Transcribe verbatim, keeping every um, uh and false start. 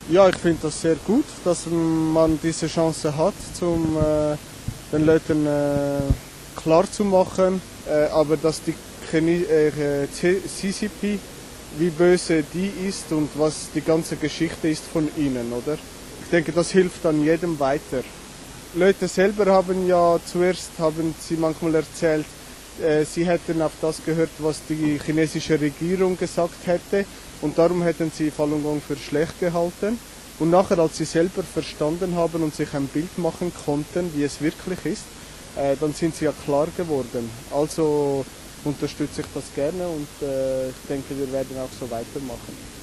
Ja, ich finde das sehr gut, dass man diese Chance hat, um äh, den Leuten äh, klarzumachen, äh, aber dass die äh, C C P, wie böse die ist und was die ganze Geschichte ist von ihnen, oder? Ich denke, das hilft dann jedem weiter. Leute selber haben ja zuerst, haben sie manchmal erzählt, äh, sie hätten auf das gehört, was die chinesische Regierung gesagt hätte und darum hätten sie Falun Gong für schlecht gehalten. Und nachher, als sie selber verstanden haben und sich ein Bild machen konnten, wie es wirklich ist, äh, dann sind sie ja klar geworden. Also unterstütze ich das gerne und äh, ich denke, wir werden auch so weitermachen.